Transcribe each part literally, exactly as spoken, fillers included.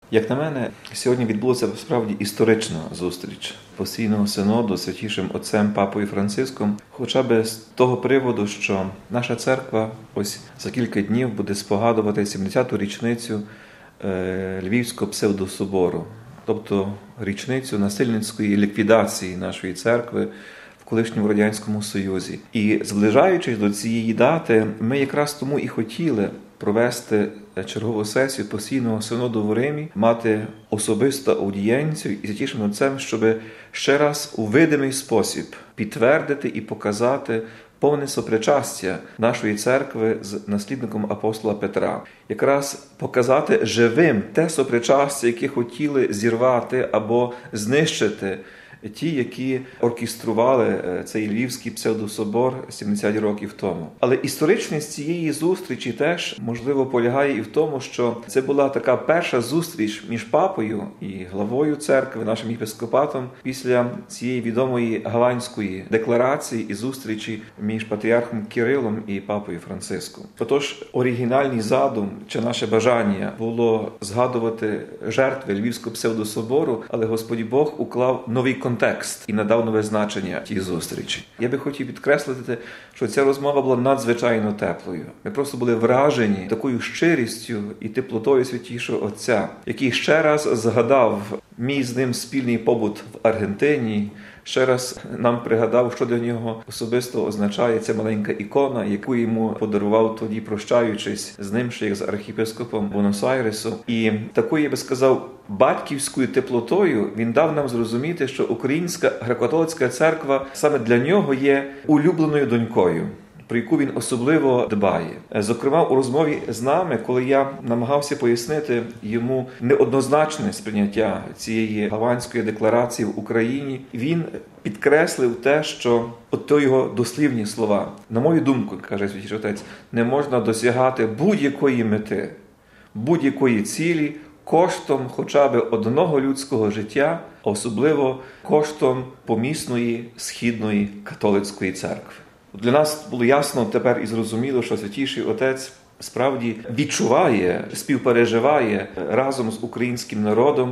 Як на мене, сьогодні відбулася справді історична зустріч постійного синоду з Святішим Отцем Папою Франциском, хоча б з того приводу, що наша церква ось за кілька днів буде спогадувати сімдесяту річницю Львівського псевдособору, тобто річницю насильницької ліквідації нашої церкви в колишньому Радянському Союзі. І зближаючись до цієї дати, ми якраз тому і хотіли провести чергову сесію постійного синоду в Римі, мати особисту аудієнцію із Святішим Отцем, щоб ще раз у видимий спосіб підтвердити і показати повне сопричастя нашої церкви з наслідником апостола Петра. Якраз показати живим те сопричастя, яке хотіли зірвати або знищити ті, які оркестрували цей Львівський псевдособор сімдесят років тому. Але історичність цієї зустрічі теж, можливо, полягає і в тому, що це була така перша зустріч між папою і главою церкви, нашим єпископатом, після цієї відомої Галанської декларації і зустрічі між патріархом Кирилом і папою Франциском. Отож, оригінальний задум чи наше бажання було згадувати жертви Львівського псевдособору, але Господь Бог уклав новий контекст і надав нове значення тій зустрічі. Я би хотів підкреслити, що ця розмова була надзвичайно теплою. Ми просто були вражені такою щирістю і теплотою Святішого Отця, який ще раз згадав мій з ним спільний побут в Аргентині, ще раз нам пригадав, що для нього особисто означає ця маленька ікона, яку йому подарував тоді, прощаючись з ним, ще як з архієпископом Буенос-Айресу. І такою, я би сказав, батьківською теплотою він дав нам зрозуміти, що Українська греко-католицька церква саме для нього є улюбленою донькою, про яку він особливо дбає. Зокрема, у розмові з нами, коли я намагався пояснити йому неоднозначне сприйняття цієї Галанської декларації в Україні, він підкреслив те, що от то його дослівні слова. На мою думку, каже Святіший Отець, не можна досягати будь-якої мети, будь-якої цілі коштом хоча б одного людського життя, особливо коштом помісної східної католицької церкви. Для нас було ясно тепер і зрозуміло, що Святіший Отець справді відчуває, співпереживає разом з українським народом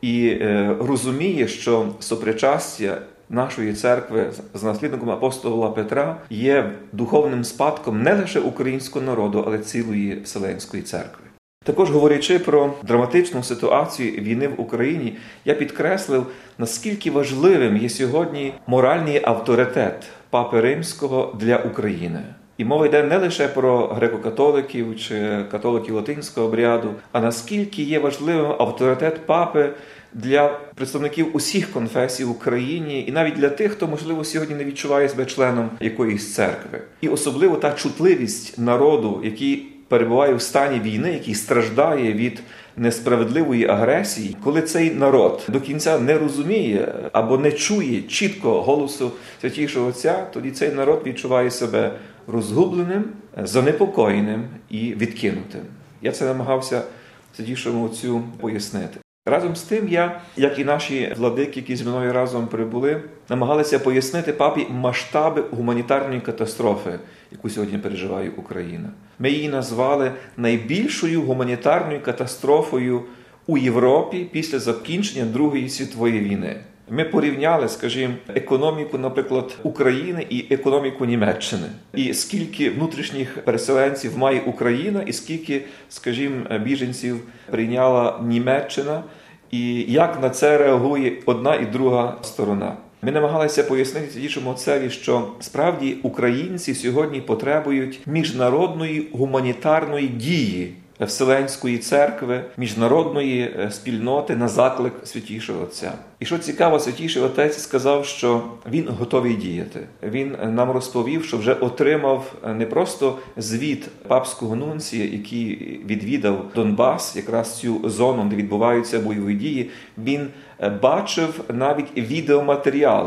і розуміє, що сопричастя нашої церкви з наслідником апостола Петра є духовним спадком не лише українського народу, але цілої Вселенської церкви. Також, говорячи про драматичну ситуацію війни в Україні, я підкреслив, наскільки важливим є сьогодні моральний авторитет Папи Римського для України. І мова йде не лише про греко-католиків чи католиків латинського обряду, а наскільки є важливим авторитет Папи для представників усіх конфесій в Україні і навіть для тих, хто, можливо, сьогодні не відчуває себе членом якоїсь церкви. І особливо та чутливість народу, який перебуває в стані війни, який страждає від несправедливої агресії, коли цей народ до кінця не розуміє або не чує чітко голосу Святішого Отця, тоді цей народ відчуває себе розгубленим, занепокоєним і відкинутим. Я це намагався Святішому Отцю пояснити. Разом з тим я, як і наші владики, які зі мною разом прибули, намагалися пояснити папі масштаби гуманітарної катастрофи, яку сьогодні переживає Україна. Ми її назвали найбільшою гуманітарною катастрофою у Європі після закінчення Другої світової війни. Ми порівняли, скажімо, економіку, наприклад, України і економіку Німеччини. І скільки внутрішніх переселенців має Україна, і скільки, скажімо, біженців прийняла Німеччина, і як на це реагує одна і друга сторона. Ми намагалися пояснити Святішому Отцеві, що справді українці сьогодні потребують міжнародної гуманітарної дії Вселенської церкви, міжнародної спільноти на заклик Святішого Отця. І що цікаво, Святіший Отець сказав, що він готовий діяти. Він нам розповів, що вже отримав не просто звіт папського нунція, який відвідав Донбас, якраз цю зону, де відбуваються бойові дії, він бачив навіть відеоматеріали,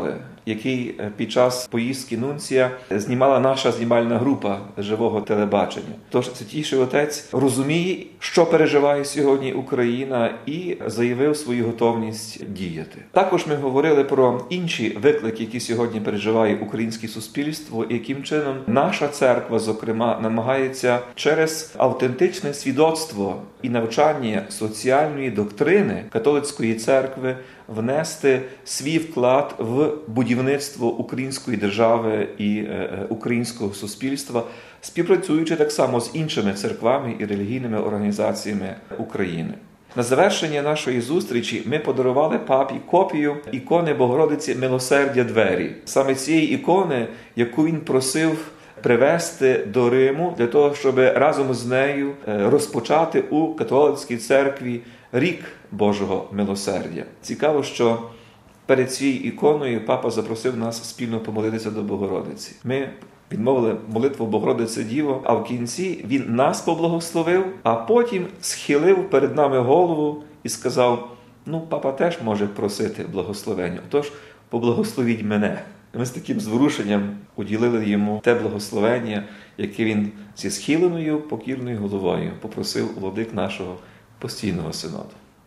який під час поїздки нунція знімала наша знімальна група живого телебачення. Тож Святійший Отець розуміє, що переживає сьогодні Україна, і заявив свою готовність діяти. Також ми говорили про інші виклики, які сьогодні переживає українське суспільство, і яким чином наша церква, зокрема, намагається через автентичне свідоцтво і навчання соціальної доктрини католицької церкви внести свій вклад в будівництво української держави і е, українського суспільства, співпрацюючи так само з іншими церквами і релігійними організаціями України. На завершення нашої зустрічі ми подарували папі копію ікони Богородиці Милосердя Двері. Саме цієї ікони, яку він просив привезти до Риму для того, щоб разом з нею розпочати у католицькій церкві рік Божого милосердя. Цікаво, що перед цією іконою папа запросив нас спільно помолитися до Богородиці. Ми відмовили молитву Богородице Діво, а в кінці він нас поблагословив, а потім схилив перед нами голову і сказав: ну, папа теж може просити благословення, тож поблагословіть мене. Ми з таким зворушенням уділили йому те благословення, яке він зі схиленою покірною головою попросив у владик нашого постійного синоду.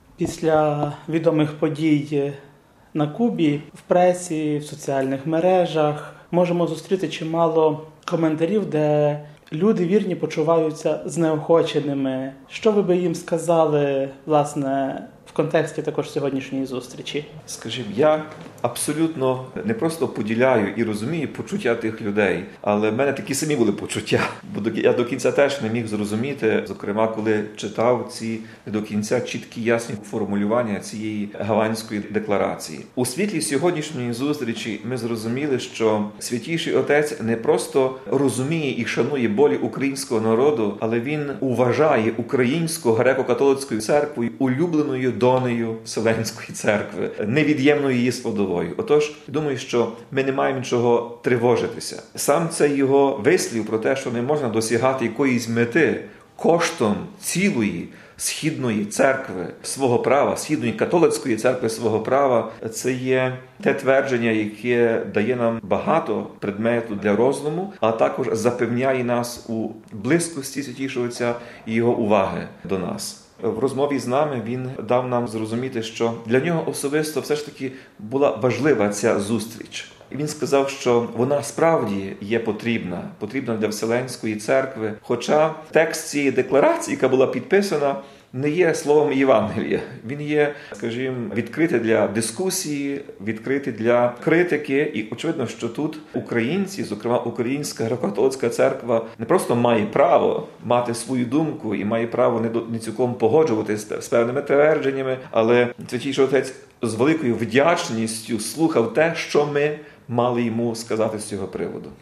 Після відомих подій на Кубі, в пресі, в соціальних мережах можемо зустріти чимало коментарів, де люди вірні почуваються знеохоченими. Що ви би їм сказали, власне, в контексті також сьогоднішньої зустрічі? Скажімо, я абсолютно не просто поділяю і розумію почуття тих людей, але в мене такі самі були почуття. Бо я до кінця теж не міг зрозуміти, зокрема, коли читав ці не до кінця чіткі, ясні формулювання цієї Гаванської декларації. У світлі сьогоднішньої зустрічі ми зрозуміли, що Святійший Отець не просто розуміє і шанує болі українського народу, але він вважає українську греко-католицьку церкву улюбленою донею Вселенської церкви, невід'ємною її складовою. Отож, думаю, що ми не маємо нічого тривожитися. Сам цей його вислів про те, що не можна досягати якоїсь мети коштом цілої східної церкви свого права, східної католицької церкви свого права, це є те твердження, яке дає нам багато предмету для розуму, а також запевняє нас у близькості Святійшого Отця і його уваги до нас. В розмові з нами він дав нам зрозуміти, що для нього особисто все ж таки була важлива ця зустріч. І він сказав, що вона справді є потрібна, потрібна для Вселенської церкви, хоча текст цієї декларації, яка була підписана, не є словом Євангелія. Він є, скажімо, відкритий для дискусії, відкритий для критики. І очевидно, що тут українці, зокрема Українська греко-католицька церква, не просто має право мати свою думку і має право не, до, не цілком погоджуватися з певними твердженнями, але Святійший Отець з великою вдячністю слухав те, що ми мали йому сказати з цього приводу.